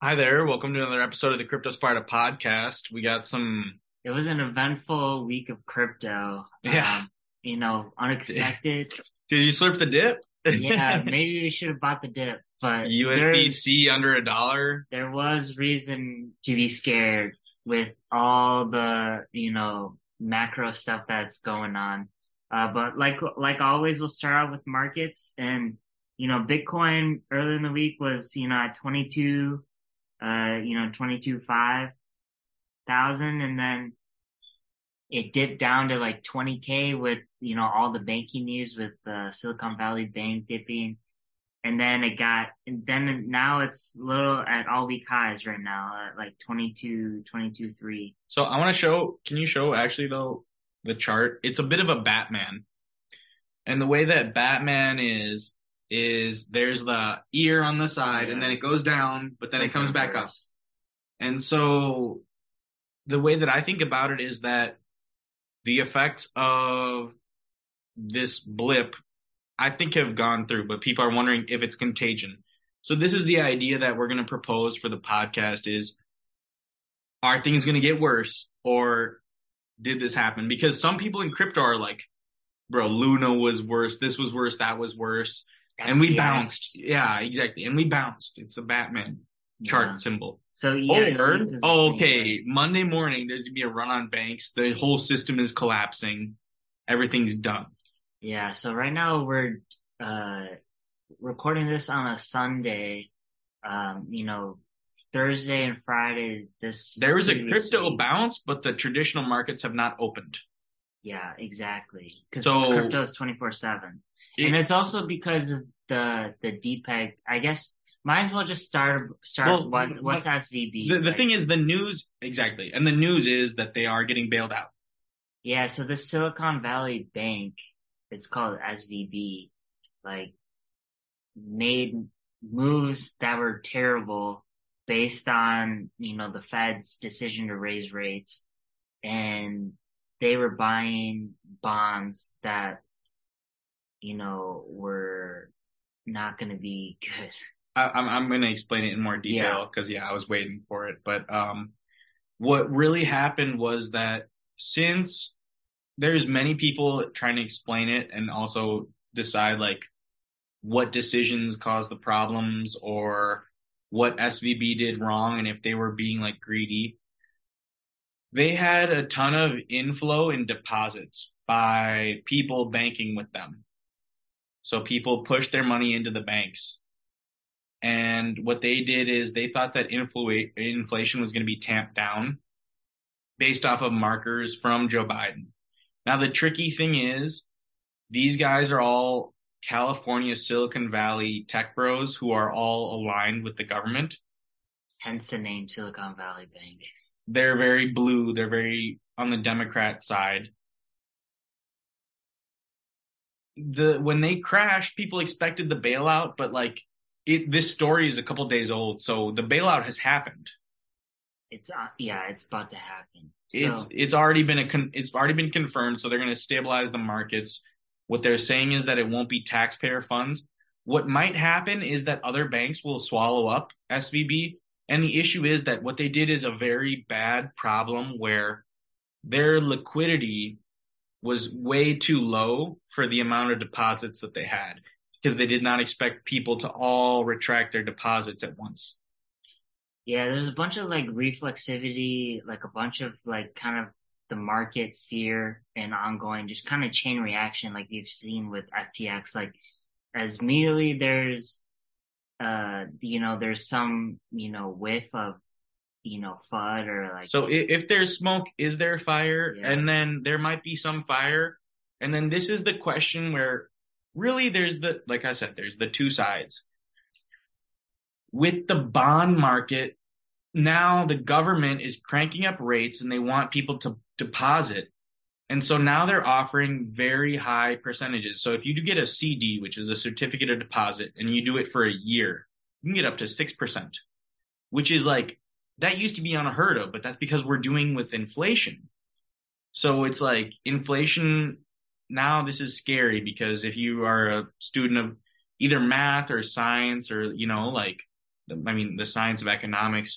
Hi there. Welcome to another episode of the Crypto Sparta podcast. We got some, It was an eventful week of crypto. yeah. Unexpected. Did you slurp the dip? Yeah, maybe we should have bought the dip, but USDC under $1. there was reason to be scared with all the, macro stuff that's going on. But like always, we'll start out with markets and, Bitcoin early in the week was, at 22,500, and then it dipped down to like 20K with, all the banking news with Silicon Valley Bank dipping. And then now it's little at all week highs right now at like 22, 3. So I want to show, can you show actually though the chart? It's a bit of a Batman. And the way that Batman is there's the ear on the side and then it goes down, but then it comes back up. And so the way that I think about it is that the effects of this blip, I think, have gone through, but people are wondering if it's contagion. So this is the idea that we're going to propose for the podcast is, are things going to get worse or did this happen? Because some people in crypto are like, bro, Luna was worse. This was worse. That was worse. And we bounced. Yeah, exactly. And we bounced. It's a Batman chart symbol. So yeah. Okay. Monday morning, there's gonna be a run on banks. The whole system is collapsing. Everything's done. Yeah. So right now we're recording this on a Sunday. Thursday and Friday. There was a crypto bounce, but the traditional markets have not opened. Yeah, exactly. Because crypto is 24/7, and it's also because of the DPEG. I guess might as well just start. What's SVB? The thing is the news exactly, and the news is that they are getting bailed out. Yeah, so the Silicon Valley Bank, it's called SVB, like made moves that were terrible based on the Fed's decision to raise rates, and they were buying bonds that were not going to be good. I'm going to explain it in more detail because I was waiting for it. But what really happened was that since there's many people trying to explain it and also decide like what decisions caused the problems or what SVB did wrong and if they were being like greedy, they had a ton of inflow in deposits by people banking with them. So people pushed their money into the banks. And what they did is they thought that inflation was going to be tamped down based off of markers from Joe Biden. Now, the tricky thing is these guys are all California, Silicon Valley tech bros who are all aligned with the government. Hence the name Silicon Valley Bank. They're very blue. They're very on the Democrat side. When they crashed, people expected the bailout, but like this story is a couple days old, so the bailout has happened. It's about to happen. So, it's already been confirmed. So they're going to stabilize the markets. What they're saying is that it won't be taxpayer funds. What might happen is that other banks will swallow up SVB. And the issue is that what they did is a very bad problem where their liquidity was way too low for the amount of deposits that they had because they did not expect people to all retract their deposits at once. Yeah, there's a bunch of like reflexivity, like a bunch of like kind of the market fear and ongoing just kind of chain reaction like you've seen with FTX. Like as immediately there's there's some, whiff of, FUD or like. So if there's smoke, is there fire? Yeah. And then there might be some fire. And then this is the question where really like I said, there's the two sides. With the bond market, now the government is cranking up rates and they want people to deposit. And so now they're offering very high percentages. So if you do get a CD, which is a certificate of deposit, and you do it for a year, you can get up to 6%, which is like, that used to be unheard of, but that's because we're doing with inflation. So it's like inflation now, this is scary because if you are a student of either math or science or, like the science of economics,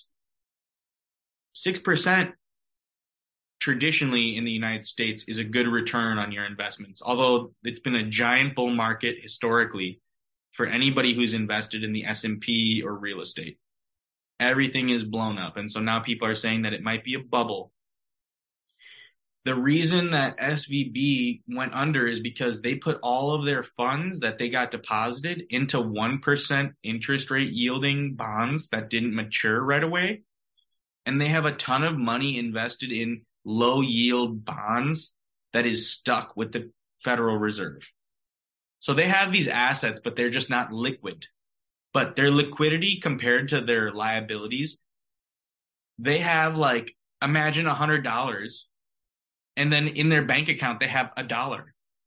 6% traditionally in the United States is a good return on your investments. Although it's been a giant bull market historically for anybody who's invested in the S&P or real estate. Everything is blown up. And so now people are saying that it might be a bubble. The reason that SVB went under is because they put all of their funds that they got deposited into 1% interest rate yielding bonds that didn't mature right away. And they have a ton of money invested in low yield bonds that is stuck with the Federal Reserve. So they have these assets, but they're just not liquid. But their liquidity compared to their liabilities, they have like, imagine $100, and then in their bank account, they have $1.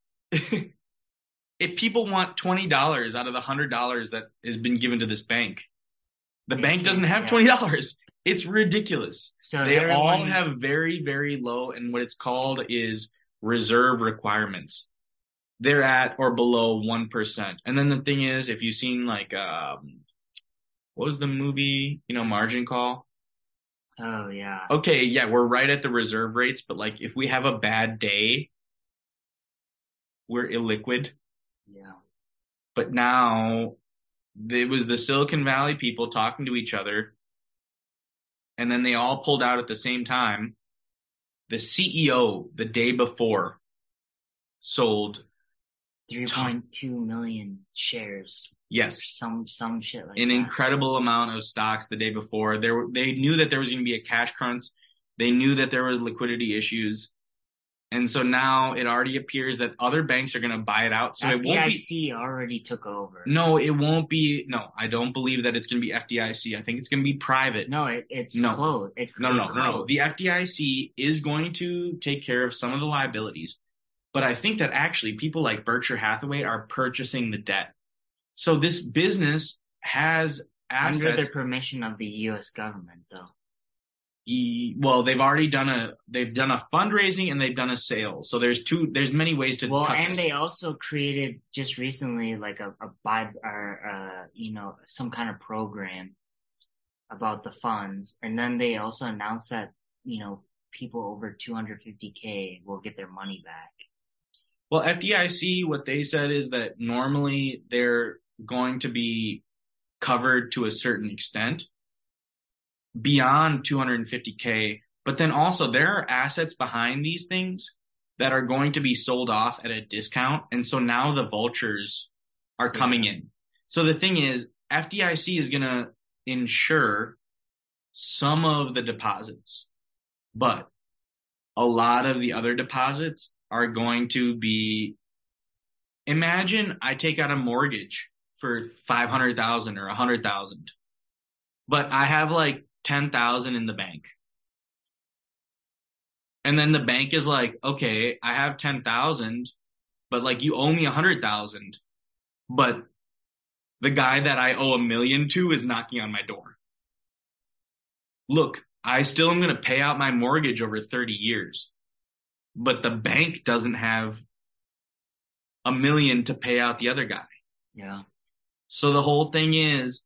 If people want $20 out of the $100 that has been given to this bank, the bank doesn't have $20. It's ridiculous. So they all have very, very low, and what it's called is reserve requirements. They're at or below 1%. And then the thing is, if you've seen like, what was the movie, Margin Call? Oh, yeah. Okay, yeah, we're right at the reserve rates, but like if we have a bad day, we're illiquid. Yeah. But now it was the Silicon Valley people talking to each other, and then they all pulled out at the same time. The CEO the day before sold 3.2 million shares. Yes. Some shit like an that. Incredible amount of stocks the day before. They knew that there was going to be a cash crunch. They knew that there were liquidity issues. And so now it already appears that other banks are going to buy it out. So FDIC it won't be, already took over. No, it won't be. No, I don't believe that it's going to be FDIC. I think it's going to be private. No, it's closed. No. The FDIC is going to take care of some of the liabilities. But I think that actually people like Berkshire Hathaway are purchasing the debt. So this business has assets. Under the permission of the U.S. government, though. Well, they've done a fundraising and they've done a sale. So there's many ways to. Well, and they also created just recently like some kind of program about the funds, and then they also announced that people over 250K will get their money back. Well, FDIC, what they said is that normally they're going to be covered to a certain extent beyond 250K, but then also there are assets behind these things that are going to be sold off at a discount. And so now the vultures are coming in. So the thing is, FDIC is going to insure some of the deposits, but a lot of the other deposits are going to be, imagine I take out a mortgage for $500,000 or $100,000, but I have like $10,000 in the bank. And then the bank is like, okay, I have $10,000, but like you owe me $100,000, but the guy that I owe $1 million to is knocking on my door. Look, I still am going to pay out my mortgage over 30 years, but the bank doesn't have $1 million to pay out the other guy. Yeah. So the whole thing is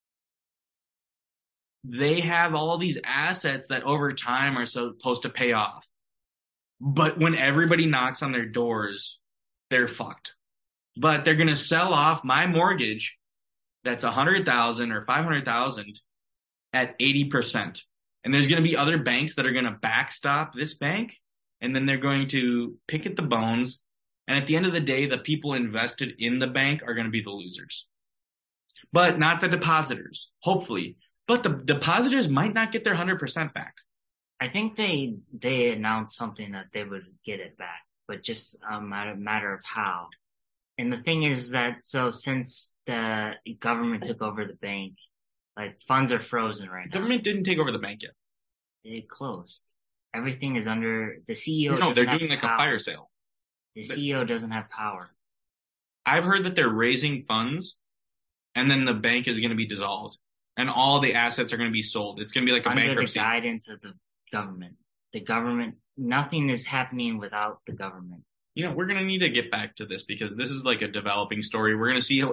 they have all these assets that over time are supposed to pay off. But when everybody knocks on their doors, they're fucked. But they're going to sell off my mortgage that's $100,000 or $500,000 at 80%. And there's going to be other banks that are going to backstop this bank. And then they're going to pick at the bones. And at the end of the day, the people invested in the bank are going to be the losers. But not the depositors, hopefully. But the depositors might not get their 100% back. I think they announced something that they would get it back, but just a matter of how. And the thing is that, so since the government took over the bank, like funds are frozen right now. The government didn't take over the bank yet. It closed. Everything is under the CEO. No, they're doing like a fire sale. The CEO doesn't have power. I've heard that they're raising funds and then the bank is going to be dissolved and all the assets are going to be sold. It's going to be like a bankruptcy. Under the guidance of the government. Nothing is happening without the government. We're going to need to get back to this because this is like a developing story. We're going to see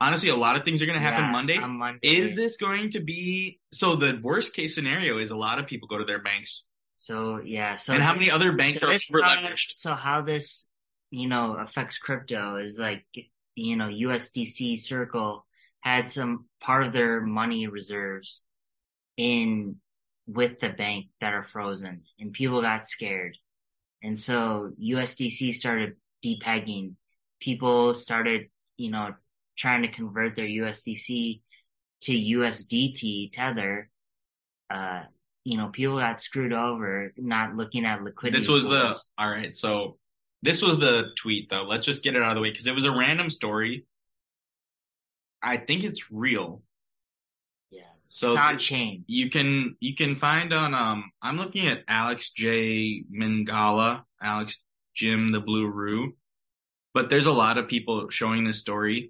honestly, a lot of things are going to happen Monday. On Monday. Is this going to be, so the worst case scenario is a lot of people go to their banks. So, yeah. And how many other banks are over-leveraged? So how this, affects crypto is like, USDC Circle had some part of their money reserves with the bank that are frozen, and people got scared. And so USDC started depegging. People started, trying to convert their USDC to USDT Tether. People got screwed over, not looking at liquidity. This was all right. So this was the tweet though. Let's just get it out of the way because it was a random story. I think it's real. Yeah. So it's on chain. You can find on I'm looking at Alex J Mangala, Alex Jim the Blue Roo, but there's a lot of people showing this story.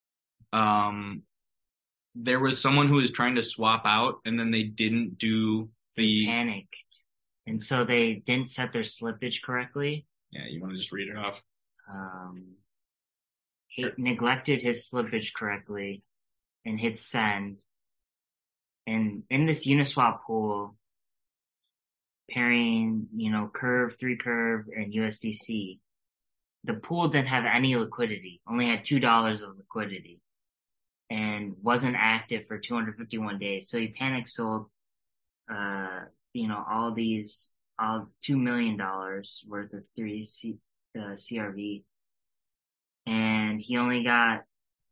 There was someone who was trying to swap out and then they didn't do they panicked. And so they didn't set their slippage correctly. Yeah, you want to just read it off? He neglected his slippage correctly and hit send. And in this Uniswap pool, pairing, Curve, 3Curve, and USDC, the pool didn't have any liquidity, only had $2 of liquidity, and wasn't active for 251 days. So he panic sold, all $2 million worth of CRV. And he only got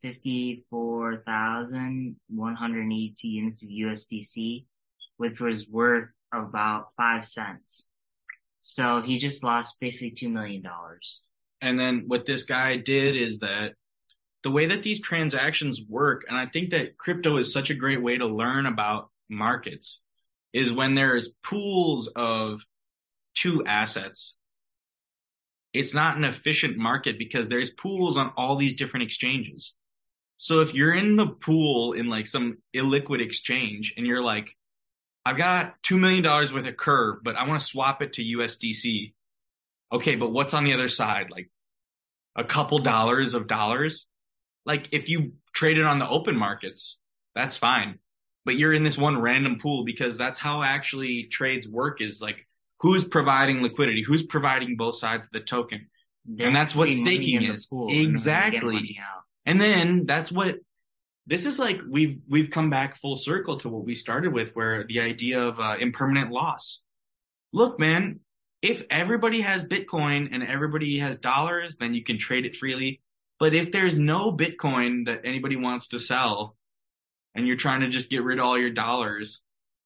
54,182 units of USDC, which was worth about 5 cents. So he just lost basically $2 million. And then what this guy did is that the way that these transactions work, and I think that crypto is such a great way to learn about markets, is when there's pools of two assets. It's not an efficient market because there's pools on all these different exchanges. So if you're in the pool in like some illiquid exchange and you're like, I've got $2 million worth of Curve, but I want to swap it to USDC. Okay, but what's on the other side? Like a couple dollars of dollars? Like if you trade it on the open markets, that's fine. But you're in this one random pool because that's how actually trades work, is like who's providing liquidity, who's providing both sides of the token. And that's what staking is. Exactly. And then this is like we've come back full circle to what we started with, where the idea of impermanent loss. Look, man, if everybody has Bitcoin and everybody has dollars, then you can trade it freely. But if there's no Bitcoin that anybody wants to sell and you're trying to just get rid of all your dollars,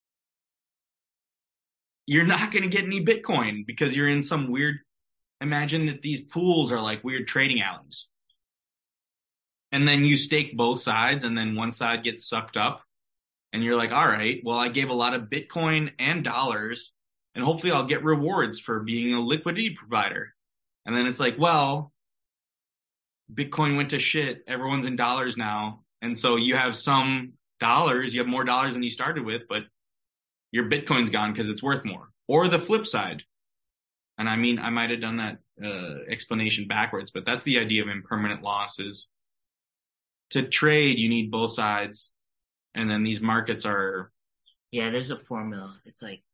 you're not going to get any Bitcoin because you're in some weird, imagine that these pools are like weird trading alleys. And then you stake both sides and then one side gets sucked up and you're like, all right, well, I gave a lot of Bitcoin and dollars and hopefully I'll get rewards for being a liquidity provider. And then it's like, well, Bitcoin went to shit. Everyone's in dollars now. And so you have some dollars, you have more dollars than you started with, but your Bitcoin's gone because it's worth more. Or the flip side. And I mean, I might have done that explanation backwards, but that's the idea of impermanent losses. To trade, you need both sides. And then these markets are... Yeah, there's a formula. It's like,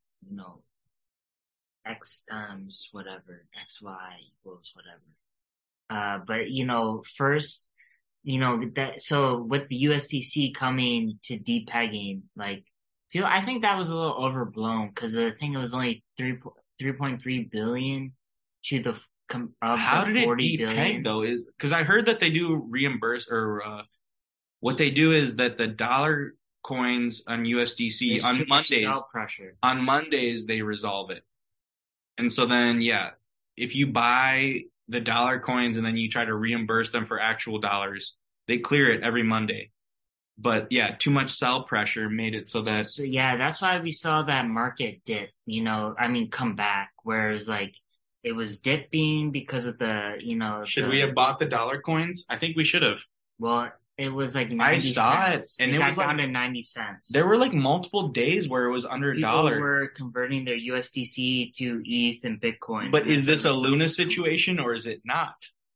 X times whatever, XY equals whatever. But, first, so with the USDC coming to depegging, like, I think that was a little overblown because I think it was only 3.3 billion to the how did it depeg though? Is because I heard that they do reimburse, or what they do is that the dollar coins on USDC on Mondays they resolve it, and so then if you buy the dollar coins and then you try to reimburse them for actual dollars, they clear it every Monday. But too much sell pressure made it so that... So that's why we saw that market dip, come back. Whereas like it was dipping because of the, Should we have bought the dollar coins? I think we should have. Well, it was like 90 cents. I saw it. And it was down to 90 cents. There were like multiple days where it was under $1. People were converting their USDC to ETH and Bitcoin. But is this a Luna situation or is it not?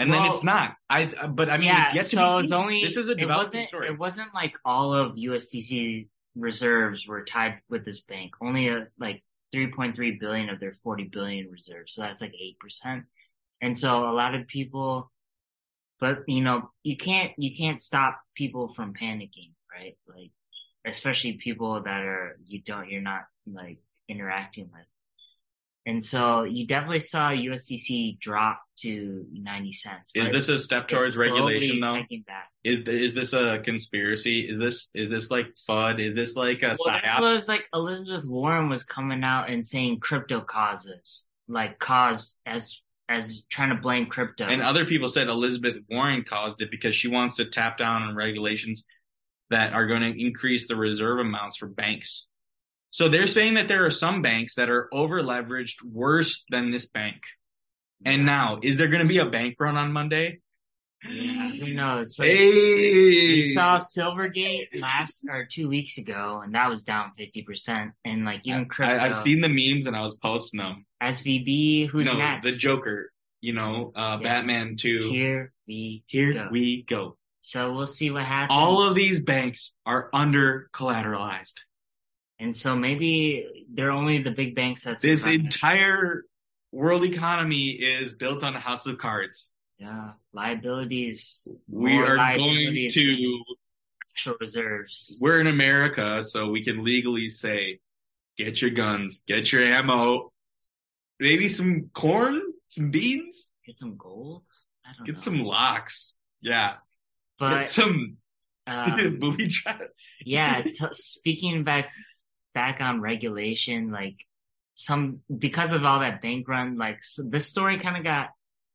And then it's not. But I mean, it's yet to be it's only, this is a developing story. It wasn't like all of USDC reserves were tied with this bank. Only like 3.3 billion of their 40 billion reserves. So that's like 8%. And so a lot of people, but you can't stop people from panicking, right? Like, especially people that you're not like interacting with. And so you definitely saw USDC drop to 90 cents. Is this a step towards regulation though? Is this a conspiracy? Is this like FUD? Is this like a psyop? It was like Elizabeth Warren was coming out and saying crypto causes, like as trying to blame crypto. And other people said Elizabeth Warren caused it because she wants to tap down on regulations that are going to increase the reserve amounts for banks. So they're saying that there are some banks that are over leveraged worse than this bank. And now, is there going to be a bank run on Monday? Yeah, who knows? Hey! We saw Silvergate 2 weeks ago, and that was down 50%. And like even crypto, I've seen the memes, and I was posting them. SVB, who's next? The Joker. Batman 2. Here we go. So we'll see what happens. All of these banks are under collateralized. And so maybe they're only the big banks that's this entire world economy is built on a house of cards. Yeah, liabilities. We are going to actual reserves. We're in America, so we can legally say, get your guns, get your ammo, maybe some corn, some beans, get some gold. I don't get know. some locks. Yeah, but get some booby trap. Yeah, speaking back on regulation, like because of all that bank run, like this story kind of got,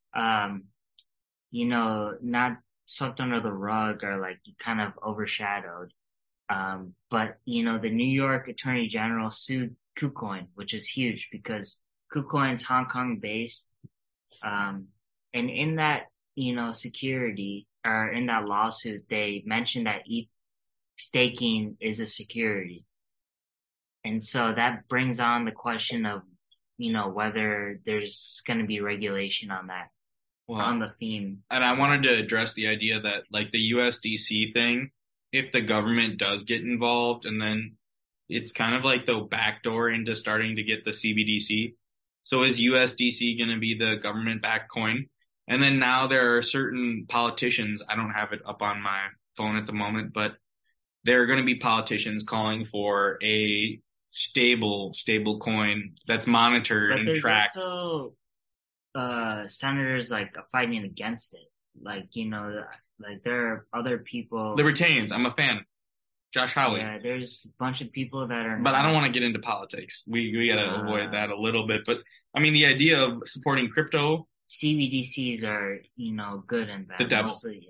not swept under the rug or like kind of overshadowed. But the New York Attorney General sued KuCoin, which is huge because KuCoin's Hong Kong based. And in that, security or in that lawsuit, they mentioned that ETH staking is a security. And so that brings on the question of, whether there's going to be regulation on that, on the theme. And I wanted to address the idea that, like, the USDC thing, if the government does get involved, and then it's kind of like the backdoor into starting to get the CBDC. So is USDC going to be the government-backed coin? And then now there are certain politicians, I don't have it up on my phone at the moment, but there are going to be politicians calling for a stable coin that's monitored and tracked. But there's also senators like fighting against it. Like, like there are other people. Libertarians, I'm a fan. Josh Hawley. Yeah, there's a bunch of people that are. But I don't want to get into politics. We got to avoid that a little bit. But I mean, the idea of supporting crypto. CBDCs are, good and bad. The devil. Mostly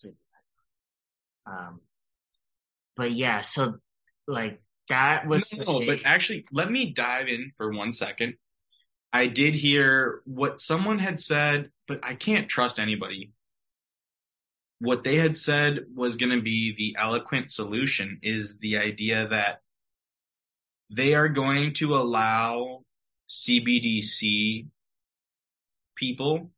bad. But yeah, so like that was. No, but actually, let me dive in for 1 second. I did hear what someone had said, but I can't trust anybody. What they had said was going to be the eloquent solution is the idea that they are going to allow CBDC people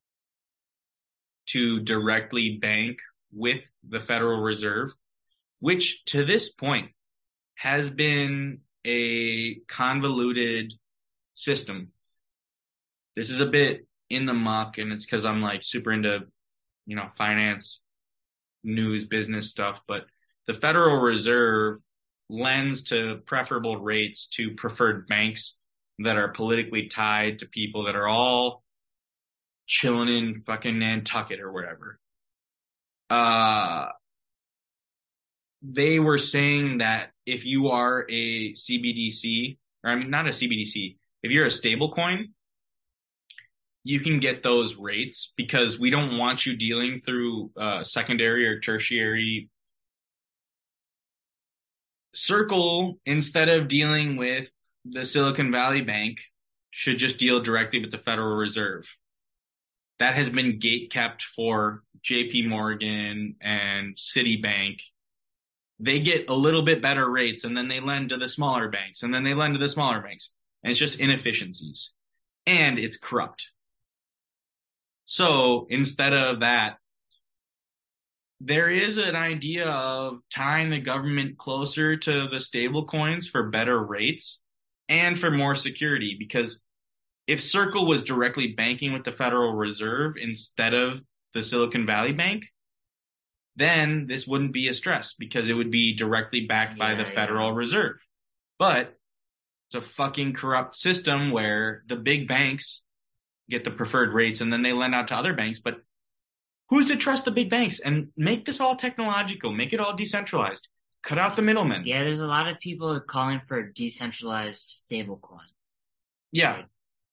to directly bank with the Federal Reserve, which to this point has been a convoluted system. This is a bit in the muck, and it's because I'm like super into, finance, news, business stuff. But the Federal Reserve lends to preferable rates to preferred banks that are politically tied to people that are all chilling in fucking Nantucket or wherever. They were saying that if you are a CBDC, or I mean, not a CBDC, if you're a stable coin, you can get those rates because we don't want you dealing through secondary or tertiary circle. Instead of dealing with the Silicon Valley Bank, should just deal directly with the Federal Reserve. That has been gatekept for JP Morgan and Citibank. They get a little bit better rates, and then they lend to the smaller banks, and then they lend to the smaller banks. And it's just inefficiencies. And it's corrupt. So instead of that, there is an idea of tying the government closer to the stable coins for better rates and for more security. Because if Circle was directly banking with the Federal Reserve instead of the Silicon Valley Bank, then this wouldn't be a stress because it would be directly backed by the Federal Reserve. But it's a fucking corrupt system where the big banks get the preferred rates and then they lend out to other banks. But who's to trust the big banks? And make this all technological, make it all decentralized, cut out the middlemen. Yeah, there's a lot of people calling for a decentralized stablecoin. Yeah.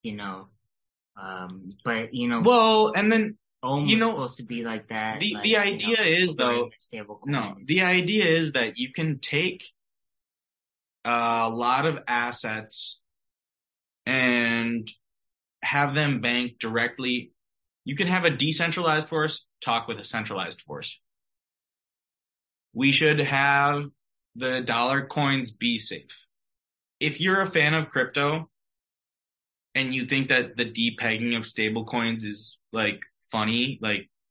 But well, and then almost supposed to be like that. The idea is though, the idea is that you can take a lot of assets and have them banked directly. You can have a decentralized force talk with a centralized force. We should have the dollar coins be safe. If you're a fan of crypto and you think that the depegging of stable coins is like funny,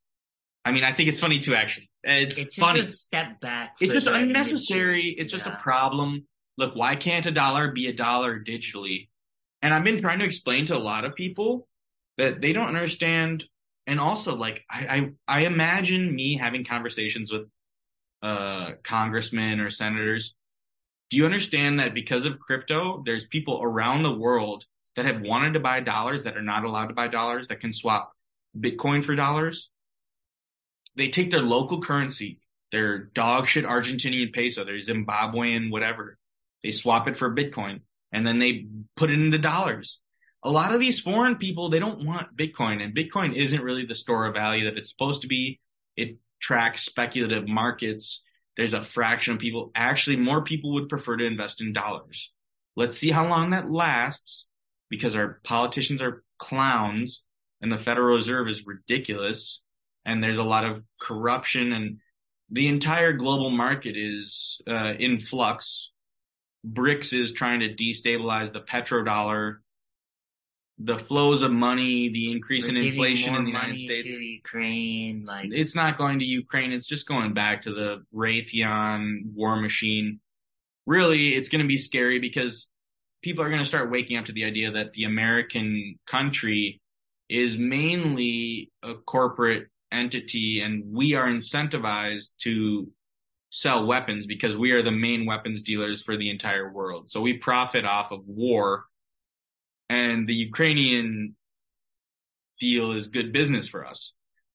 I think it's funny too, actually. It's funny. Just a step back. It's just unnecessary. It's just a problem. Look, why can't a dollar be a dollar digitally? And I've been trying to explain to a lot of people that they don't understand. And also, I imagine me having conversations with congressmen or senators. Do you understand that because of crypto, there's people around the world that have wanted to buy dollars that are not allowed to buy dollars, that can swap Bitcoin for dollars? They take their local currency, their dog shit Argentinian peso, their Zimbabwean whatever. They swap it for Bitcoin and then they put it into dollars. A lot of these foreign people, they don't want Bitcoin, and Bitcoin isn't really the store of value that it's supposed to be. It tracks speculative markets. There's a fraction of people. Actually, more people would prefer to invest in dollars. Let's see how long that lasts, because our politicians are clowns and the Federal Reserve is ridiculous. And there's a lot of corruption, and the entire global market is in flux. BRICS is trying to destabilize the petrodollar. The flows of money, the increase in inflation in the United States. To Ukraine, it's not going to Ukraine. It's just going back to the Raytheon war machine. Really, it's going to be scary because people are going to start waking up to the idea that the American country is mainly a corporate entity, and we are incentivized to sell weapons because we are the main weapons dealers for the entire world. So we profit off of war, and the Ukrainian deal is good business for us.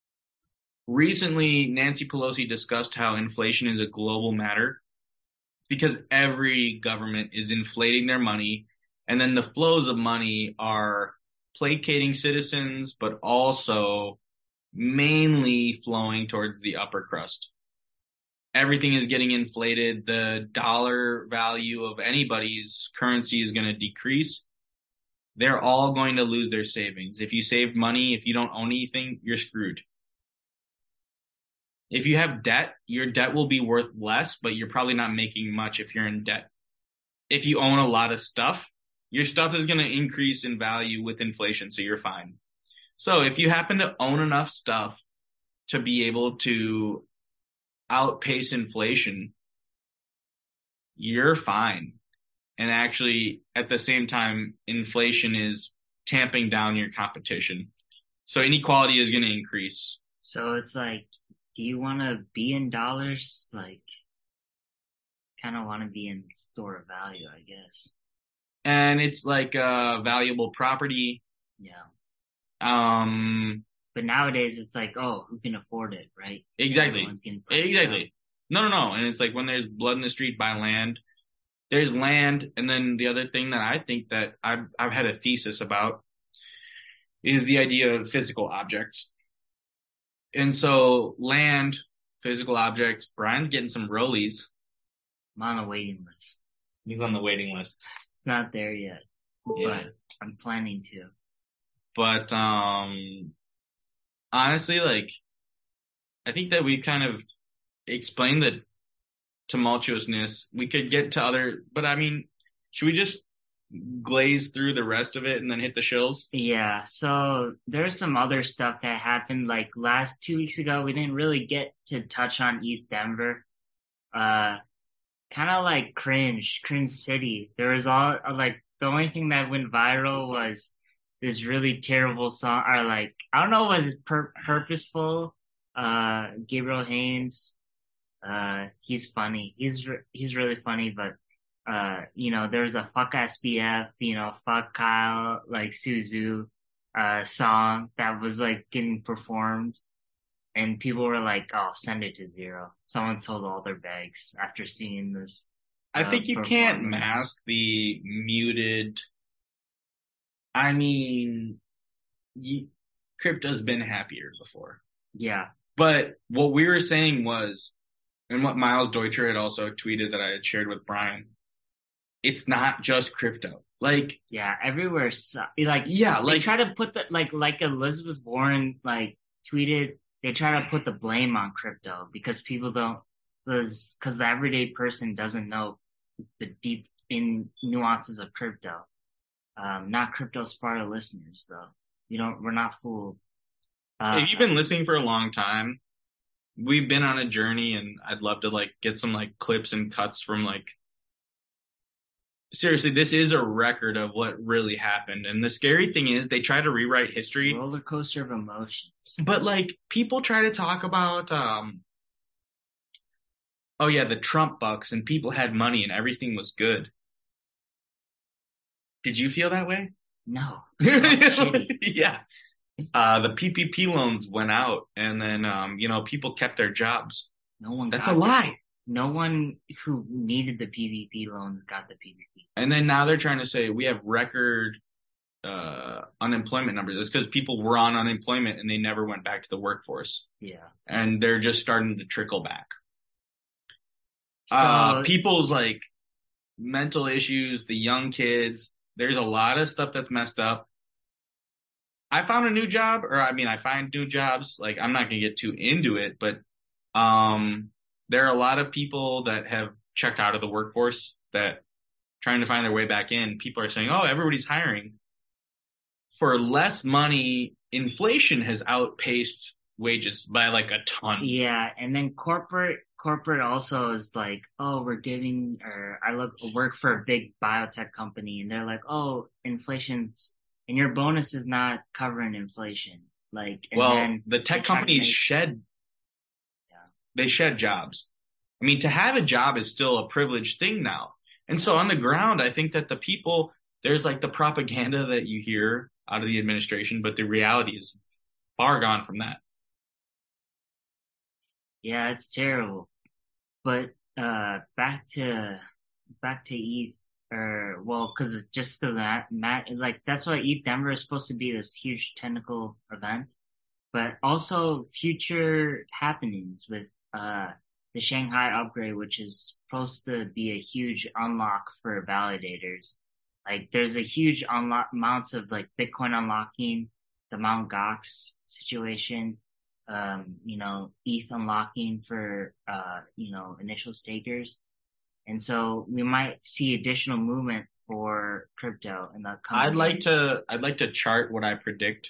Recently, Nancy Pelosi discussed how inflation is a global matter because every government is inflating their money, and then the flows of money are placating citizens, but also mainly flowing towards the upper crust. Everything is getting inflated. The dollar value of anybody's currency is going to decrease. They're all going to lose their savings. If you save money, if you don't own anything, you're screwed. If you have debt, your debt will be worth less, but you're probably not making much if you're in debt. If you own a lot of stuff, your stuff is going to increase in value with inflation, so you're fine. So if you happen to own enough stuff to be able to outpace inflation, you're fine. And actually, at the same time, inflation is tamping down your competition. So inequality is going to increase. So it's do you want to be in dollars? Kind of want to be in store of value, I guess. And it's like a valuable property. Yeah. But nowadays it's who can afford it, right? Exactly. Exactly. No. And it's when there's blood in the street, buy land. There's land. And then the other thing that I think that I've had a thesis about is the idea of physical objects. And so land, physical objects, Brian's getting some rollies. I'm on the waiting list. He's on the waiting list. It's not there yet, but I'm planning to. But, honestly, I think that we've kind of explained the tumultuousness. We could get to other, but should we just glaze through the rest of it and then hit the shills? Yeah, so there's some other stuff that happened like last 2 weeks ago. We didn't really get to touch on ETH Denver. Uh, kind of like cringe city. There was all like the only thing that went viral was this really terrible song, or like I don't know, was it purposeful? Gabriel Haynes, he's funny. He's really funny, but there's a fuck SBF, fuck Kyle, like Suzu, song that was like getting performed. And people were like, "Oh, send it to zero." Someone sold all their bags after seeing this I think you can't performance. mask the muted. I mean, crypto's been happier before. Yeah, But what we were saying was, and what Miles Deutscher had also tweeted that I had shared with Brian, it's not just crypto. Like, yeah. Everywhere, like yeah, they like, try to put the like Elizabeth Warren like tweeted. They try to put the blame on crypto because people don't, because the everyday person doesn't know the deep in nuances of crypto. Not crypto Sparta listeners though. We're not fooled. if you've Uh, been listening for a long time, we've been on a journey and I'd love to like get some like clips and cuts from like, seriously, this is a record of what really happened. And the scary thing is they try to rewrite history, roller coaster of emotions. but like people try to talk about, oh yeah, the Trump bucks and people had money and everything was good. Did you feel that way? No, shitty. Yeah. The PPP loans went out and then, people kept their jobs. No one That's got a lie. No one who needed the PvP loans got the PvP And then loans. now they're trying to say we have record, unemployment numbers. It's because people were on unemployment and they never went back to the workforce. Yeah. And they're just starting to trickle back. So People's like mental issues, the young kids, there's a lot of stuff that's messed up. I found a new job, or I mean, I find new jobs. Like, I'm not gonna get too into it, but there are a lot of people that have checked out of the workforce that trying to find their way back in. People are saying, "Oh, everybody's hiring for less money." Inflation has outpaced wages by like a ton. yeah, and then corporate also is like, oh, or I work for a big biotech company, and they're like, oh, inflation's and your bonus is not covering inflation. Like, and Well, then the they tech try to companies make, yeah, they shed jobs. I mean, to have a job is still a privileged thing now. And so on the ground, I think that there's like the propaganda that you hear out of the administration, but the reality is far gone from that. yeah, it's terrible. But back to ETH, or well, because just because that Matt, like that's why ETH Denver is supposed to be this huge technical event, but also future happenings with the Shanghai upgrade, which is supposed to be a huge unlock for validators. Like there's a huge unlock amounts of like Bitcoin unlocking, the Mount Gox situation, ETH unlocking for initial stakers. And so we might see additional movement for crypto in the coming days. I'd like to chart what I predict.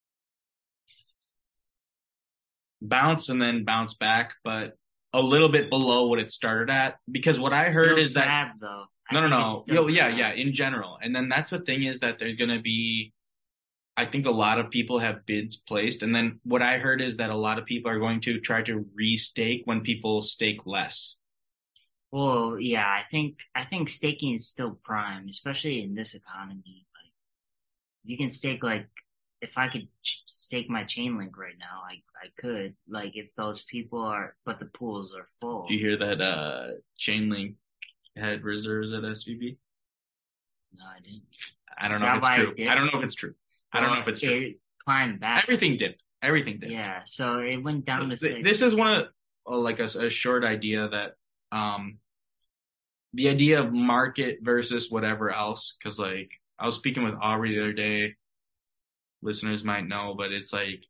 Bounce and then bounce back, but a little bit below what it started at. Because what I heard Still is that crab, though. no. Yeah, in general. And then that's the thing is that there's gonna be I think a lot of people have bids placed. And then what I heard is that a lot of people are going to try to restake when people stake less. Well, yeah, I think staking is still prime, especially in this economy. Like, you can stake like if I could stake my Chainlink right now, I could. Like if those people are, but the pools are full. Did you hear that Chainlink had reserves at SVB? No, I didn't. I don't Is know if that it's why true. it did? I don't know if it's true. I don't know if it's true. It climbed back. Everything did. Everything did. Yeah, so it went down to six. This is one of like a short idea that the idea of market versus whatever else. Because like I was speaking with Aubrey the other day. Listeners might know, but it's like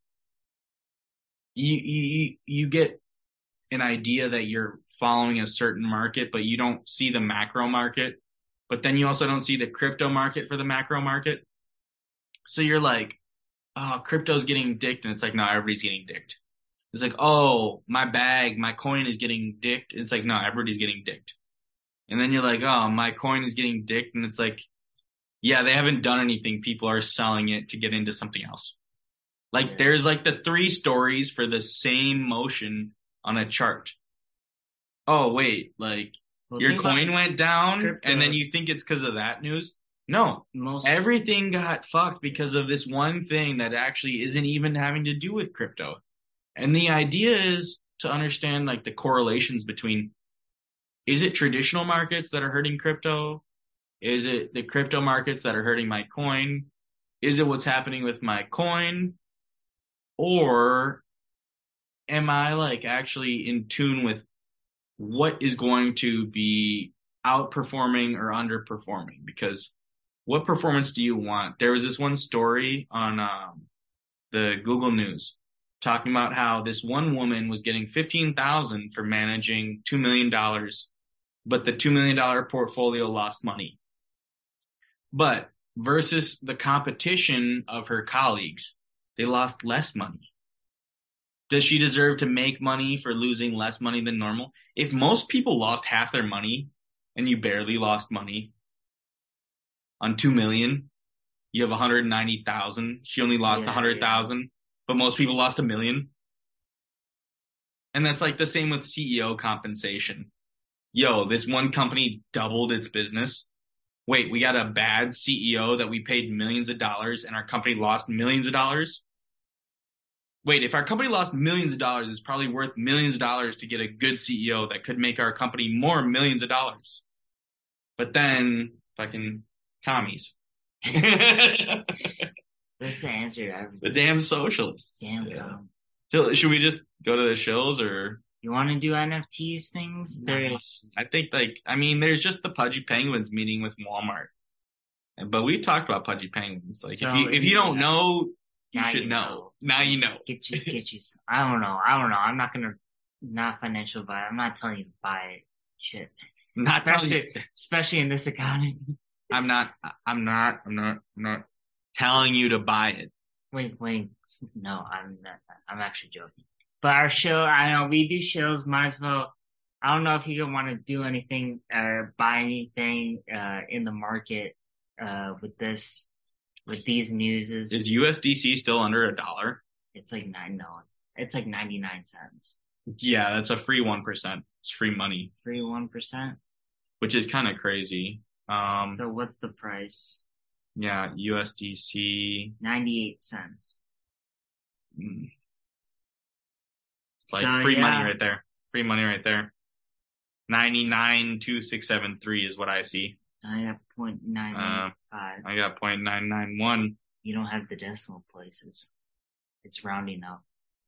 you get an idea that you're following a certain market, but you don't see the macro market. but then you also don't see the crypto market for the macro market. So you're like, oh, crypto's getting dicked, and it's like, no, everybody's getting dicked. It's like, oh, my coin is getting dicked. It's like, no, everybody's getting dicked. And then you're like, oh, my coin is getting dicked, and it's like, yeah, they haven't done anything. People are selling it to get into something else. Like there's like the three stories for the same motion on a chart. Oh, wait, like your coin went down crypto, and then you think it's because of that news? No, everything got fucked because of this one thing that actually isn't even having to do with crypto. And the idea is to understand like the correlations between, is it traditional markets that are hurting crypto? Is it the crypto markets that are hurting my coin? Is it what's happening with my coin? Or am I like actually in tune with what is going to be outperforming or underperforming? Because what performance do you want? There was this one story on the Google News talking about how this one woman was getting $15,000 for managing $2 million, but the $2 million portfolio lost money. But versus the competition of her colleagues, they lost less money. Does she deserve to make money for losing less money than normal? If most people lost half their money and you barely lost money on 2 million, you have 190,000. She only lost 100,000, but most people lost 1 million. And that's like the same with CEO compensation. Yo, this one company doubled its business. Wait, we got a bad CEO that we paid millions of dollars and our company lost millions of dollars? Wait, if our company lost millions of dollars, it's probably worth millions of dollars to get a good CEO that could make our company more millions of dollars. But then, fucking commies. That's the answer to everything. The damn socialists. Damn. Yeah. Should we just go to the shows or? You want to do NFTs things? I think there's just the Pudgy Penguins meeting with Walmart. But we talked about Pudgy Penguins. Like, so if you don't know, you should know. Now you know. Get you. I don't know. I'm not gonna, not financial buy. I'm not telling you to buy it. Shit. Especially in this economy. I'm not telling you to buy it. Wait. No, I'm not. I'm actually joking. But our show, I know we do shows, might as well. I don't know if you want to do anything or buy anything in the market with these newses. Is USDC still under $1? It's like it's like 99 cents. Yeah, that's a free 1%. It's free money. Free 1%? Which is kind of crazy. So what's the price? Yeah, USDC. 98 cents. It's like free money right there. Free money right there. 99.2673 is what I see. I got 0.995. I got 0.991. You don't have the decimal places. It's rounding up.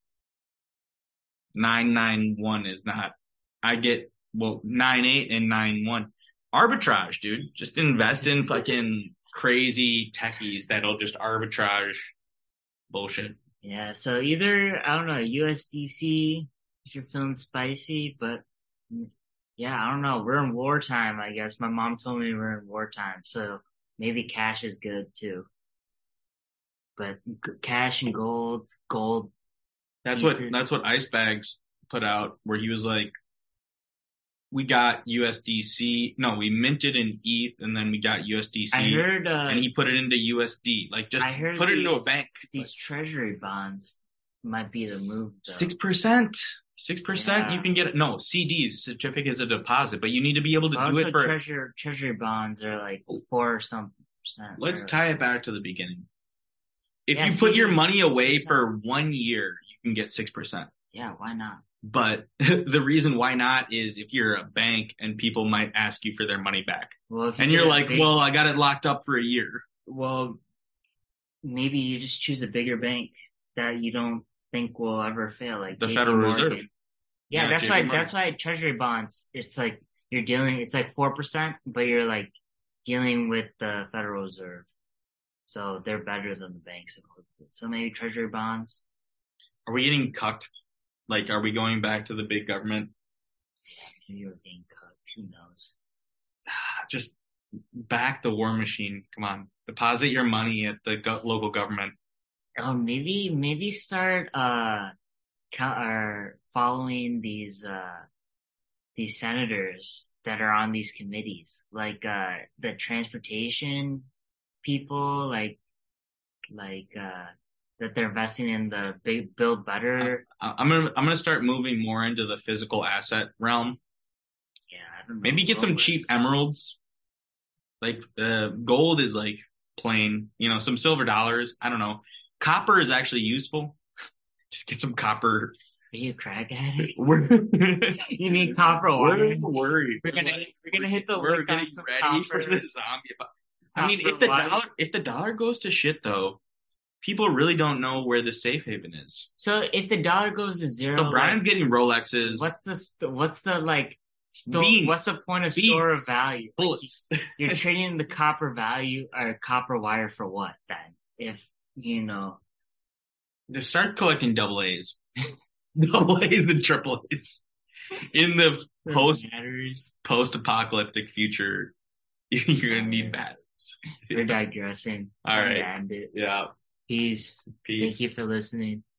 991 is not. I get 98 and 91. Arbitrage, dude. Just invest in fucking crazy techies that'll just arbitrage bullshit. Yeah, so either, I don't know, USDC if you're feeling spicy, but yeah, I don't know. We're in wartime, I guess. My mom told me we're in wartime, so maybe cash is good too. But cash and gold. That's what Ice Bags put out, where he was like, we got USDC. No, we minted in ETH and then we got USDC. I heard, and he put it into USD. Like, just put it into a bank. These treasury bonds might be the move, though. 6%. 6% you can get it. No, CDs, certificates of deposit, but you need to be able to do it for treasury bonds are like 4 or some percent. Let's tie it back to the beginning. If you put your money away 6%. For 1 year, you can get 6%. Yeah, why not? But the reason why not is if you're a bank and people might ask you for their money back. Well, and you're like, well, I got it locked up for a year. Well, maybe you just choose a bigger bank that you don't think will ever fail, like the Federal Reserve. Yeah, that's why treasury bonds, it's like it's like 4%, but you're like dealing with the Federal Reserve. So they're better than the banks. So maybe treasury bonds. Are we getting cucked? Like, are we going back to the big government? Yeah, maybe we're being cucked. Who knows? Just back the war machine. Come on, deposit your money at the local government. Oh, maybe start or following these senators that are on these committees, like the transportation people, like that they're investing in the big build better. I'm gonna start moving more into the physical asset realm. Yeah, I don't know Maybe get some cheap Roblox. emeralds. Like gold is like plain, some silver dollars. I don't know. Copper is actually useful. Just get some copper. Are you a crack addict? We're You need copper wire. worried. We're gonna hit the We're lick on getting some ready for copper. the zombie. I mean, Copper wire. if the dollar goes to shit though, people really don't know where the safe haven is. So if the dollar goes to zero, So Brian's like, getting Rolexes, what's the like store? beans, What's the point of beans, store of value? Like, bullets. you're trading the copper value or copper wire for what then? If you know, Just start collecting double A's, double A's and triple A's in the it matters. post apocalyptic future. You're gonna need batteries. We're digressing. All right. End it. Yeah. Peace. Peace. Thank you for listening.